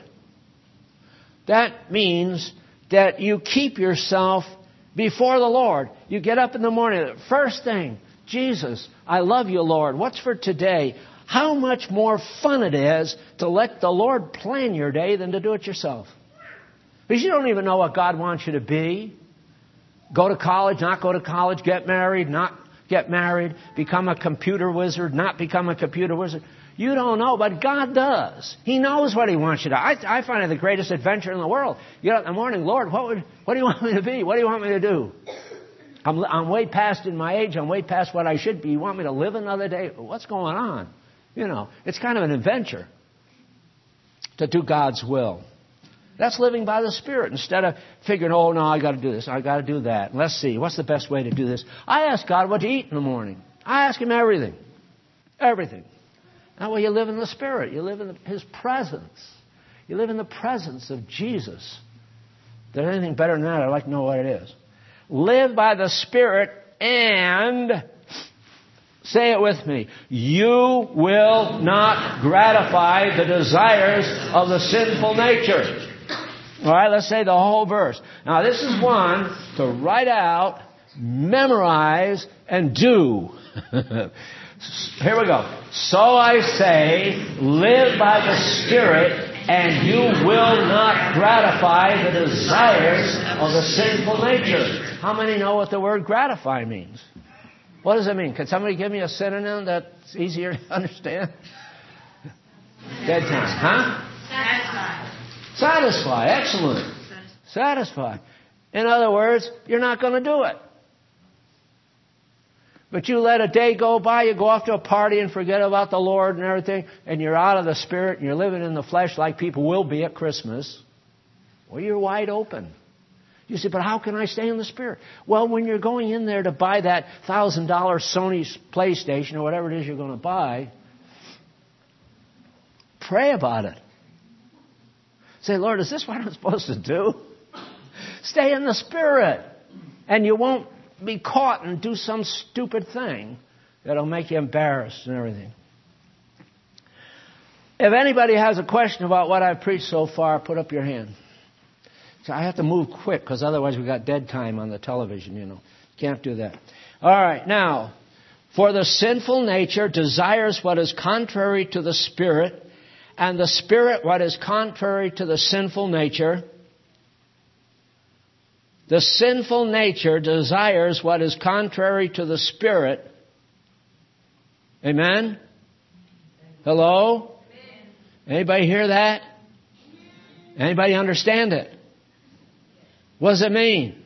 That means that you keep yourself before the Lord. You get up in the morning, first thing, Jesus, I love you, Lord. What's for today? How much more fun it is to let the Lord plan your day than to do it yourself. Because you don't even know what God wants you to be. Go to college, not go to college, get married, not get married, become a computer wizard, not become a computer wizard. You don't know, but God does. He knows what He wants you to. I find it the greatest adventure in the world. You get up in the morning, Lord, what do you want me to be? What do you want me to do? I'm way past in my age. I'm way past what I should be. You want me to live another day? What's going on? It's kind of an adventure to do God's will. That's living by the Spirit instead of figuring, oh, no, I got to do this. I got to do that. Let's see. What's the best way to do this? I ask God what to eat in the morning. I ask Him everything. Everything. That way you live in the Spirit. You live in His presence. You live in the presence of Jesus. If there's anything better than that, I'd like to know what it is. Live by the Spirit and, say it with me, you will not gratify the desires of the sinful nature. All right, let's say the whole verse. Now, this is one to write out, memorize, and do. Here we go. So I say, live by the Spirit, and you will not gratify the desires of the sinful nature. How many know what the word gratify means? What does it mean? Can somebody give me a synonym that's easier to understand? Dead time. Huh? Satisfy. Satisfy. Excellent. Satisfy. In other words, you're not going to do it. But you let a day go by, you go off to a party and forget about the Lord and everything, and you're out of the Spirit and you're living in the flesh like people will be at Christmas. Well, you're wide open. You say, but how can I stay in the Spirit? Well, when you're going in there to buy that $1,000 Sony PlayStation or whatever it is you're going to buy, pray about it. Say, Lord, is this what I'm supposed to do? Stay in the Spirit. And you won't be caught and do some stupid thing that'll make you embarrassed and everything. If anybody has a question about what I've preached so far, put up your hand. So I have to move quick because otherwise we got dead time on the television, Can't do that. All right, now, for the sinful nature desires what is contrary to the Spirit, and the Spirit what is contrary to the sinful nature. The sinful nature desires what is contrary to the Spirit. Amen? Hello? Anybody hear that? Anybody understand it? What does it mean?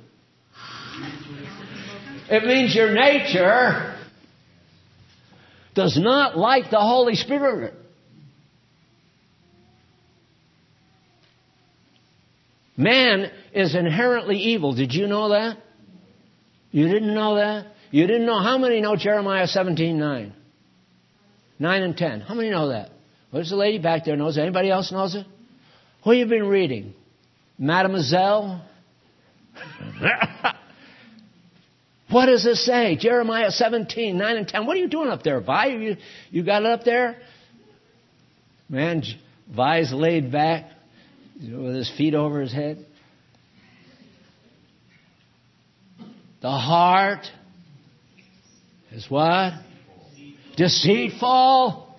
It means your nature does not like the Holy Spirit. Man is inherently evil. Did you know that? You didn't know that? You didn't know? How many know Jeremiah 17:9? 9 and 10. How many know that? There's a lady back there knows it. Anybody else knows it? What have you been reading? Mademoiselle? What does it say? Jeremiah 17, 9 and 10. What are you doing up there, Vi? You got it up there? Man, Vi's laid back with his feet over his head. The heart is what? Deceitful.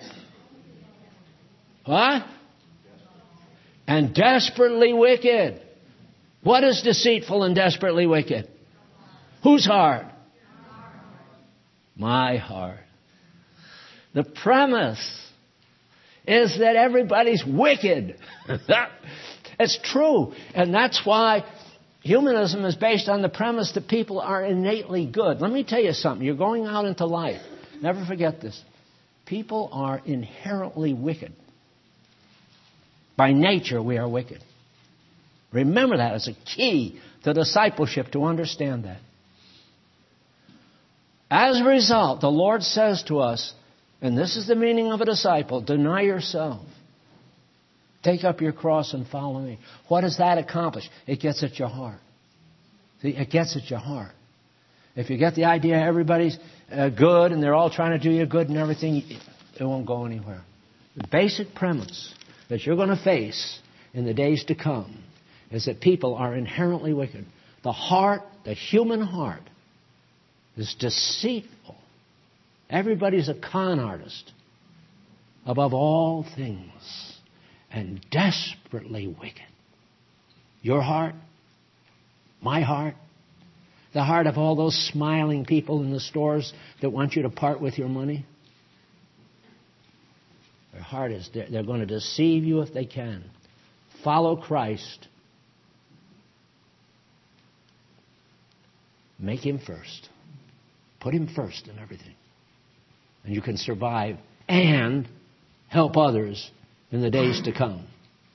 What? And desperately wicked. What is deceitful and desperately wicked? Whose heart? My heart. The premise is that everybody's wicked. It's true. And that's why humanism is based on the premise that people are innately good. Let me tell you something. You're going out into life. Never forget this. People are inherently wicked. By nature, we are wicked. Remember that as a key to discipleship, to understand that. As a result, the Lord says to us, and this is the meaning of a disciple, deny yourself. Take up your cross and follow me. What does that accomplish? It gets at your heart. See, it gets at your heart. If you get the idea everybody's good and they're all trying to do you good and everything, it won't go anywhere. The basic premise that you're going to face in the days to come is that people are inherently wicked. The heart, the human heart, is deceitful. Everybody's a con artist above all things and desperately wicked. Your heart, my heart, the heart of all those smiling people in the stores that want you to part with your money. Their heart is, they're going to deceive you if they can. Follow Christ. Make Him first. Put Him first in everything. And you can survive and help others in the days to come.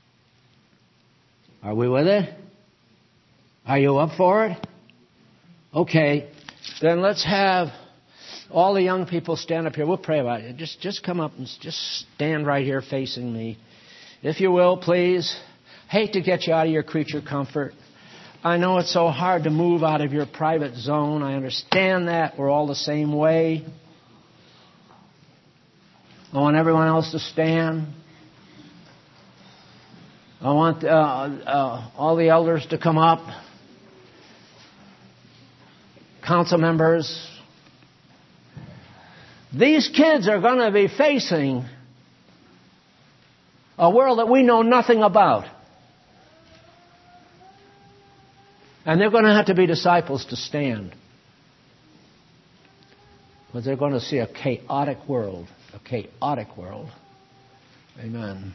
Are we with it? Are you up for it? Okay. Then let's have all the young people stand up here. We'll pray about it. Just come up and just stand right here facing me. If you will, please. Hate to get you out of your creature comfort. I know it's so hard to move out of your private zone. I understand that. We're all the same way. I want everyone else to stand. I want all the elders to come up. Council members. These kids are going to be facing a world that we know nothing about. And they're going to have to be disciples to stand. But they're going to see a chaotic world. A chaotic world. Amen.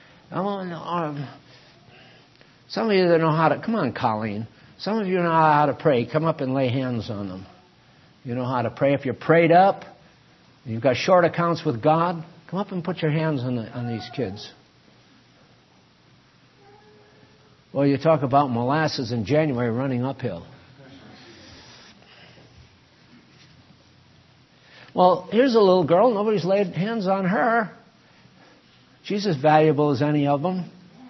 Some of you that know how to... Come on, Colleen. Some of you know how to pray. Come up and lay hands on them. You know how to pray. If you're prayed up, you've got short accounts with God, come up and put your hands on these kids. Well, you talk about molasses in January running uphill. Well, here's a little girl. Nobody's laid hands on her. She's as valuable as any of them.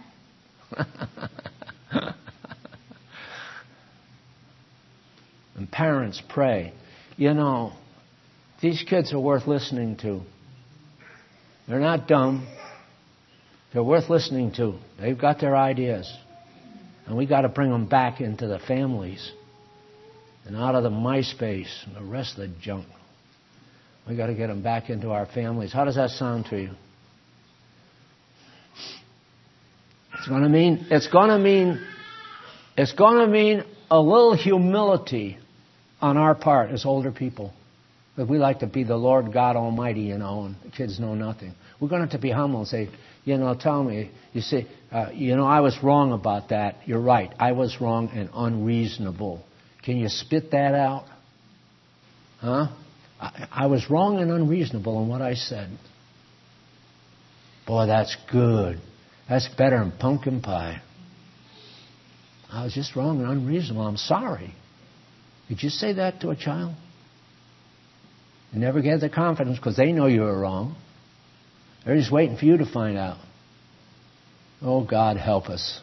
And parents, pray. You know, these kids are worth listening to. They're not dumb. They're worth listening to. They've got their ideas. And we got to bring them back into the families and out of the MySpace and the rest of the junk. We got to get them back into our families. How does that sound to you? It's going to mean a little humility on our part as older people. But we like to be the Lord God Almighty, and the kids know nothing. We're going to have to be humble and say, tell me, you say, I was wrong about that. You're right. I was wrong and unreasonable. Can you spit that out? Huh? I was wrong and unreasonable in what I said. Boy, that's good. That's better than pumpkin pie. I was just wrong and unreasonable. I'm sorry. Did you say that to a child? You never get the confidence because they know you were wrong. They're just waiting for you to find out. Oh, God, help us.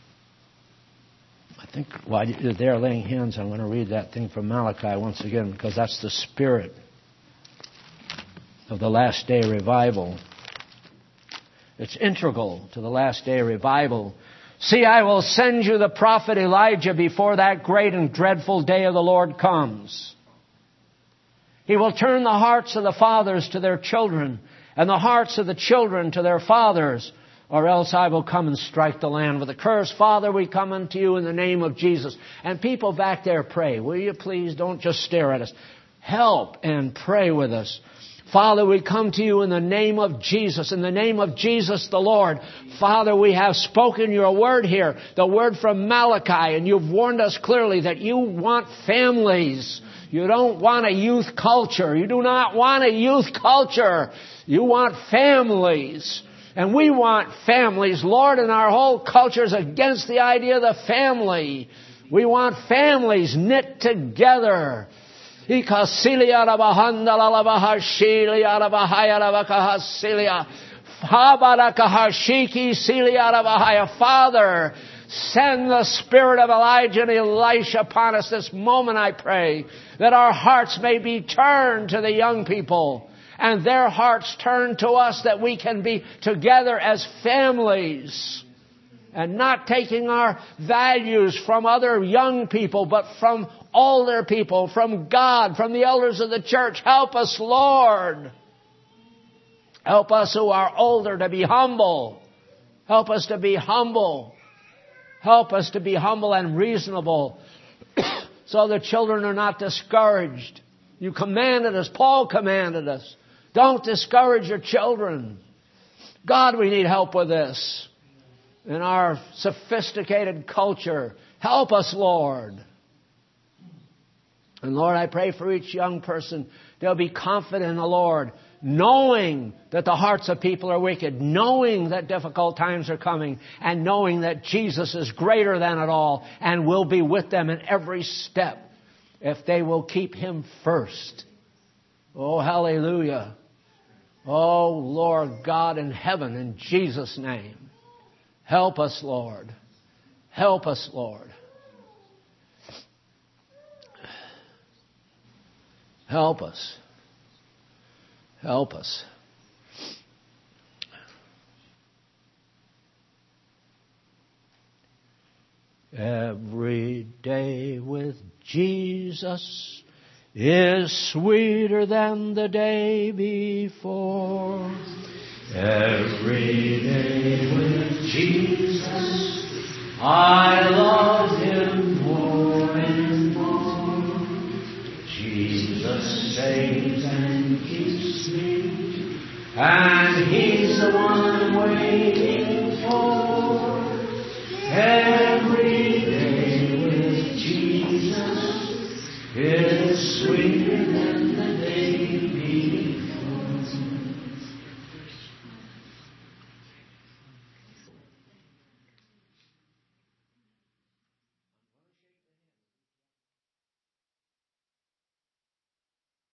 I think while they're laying hands, I'm going to read that thing from Malachi once again, because that's the spirit of the last day revival. It's integral to the last day revival. See, I will send you the prophet Elijah before that great and dreadful day of the Lord comes. He will turn the hearts of the fathers to their children, and the hearts of the children to their fathers, or else I will come and strike the land with a curse. Father, we come unto you in the name of Jesus. And people back there pray. Will you please? Don't just stare at us. Help and pray with us. Father, we come to you in the name of Jesus, in the name of Jesus the Lord. Father, we have spoken your word here, the word from Malachi, and you've warned us clearly that you want families. You don't want a youth culture. You do not want a youth culture. You want families. And we want families, Lord, and our whole culture is against the idea of the family. We want families knit together. Father, send the spirit of Elijah and Elisha upon us this moment, I pray, that our hearts may be turned to the young people and their hearts turned to us, that we can be together as families and not taking our values from other young people, but from older people, from God, from the elders of the church. Help us, Lord. Help us who are older to be humble. Help us to be humble. Help us to be humble and reasonable so the children are not discouraged. You commanded us, Paul commanded us, don't discourage your children. God, we need help with this. In our sophisticated culture, help us, Lord. And Lord, I pray for each young person, they'll be confident in the Lord, knowing that the hearts of people are wicked, knowing that difficult times are coming, and knowing that Jesus is greater than it all and will be with them in every step if they will keep Him first. Oh, hallelujah. Oh, Lord God in heaven, in Jesus' name. Help us, Lord. Help us, Lord. Help us. Help us. Every day with Jesus is sweeter than the day before. Every day with Jesus I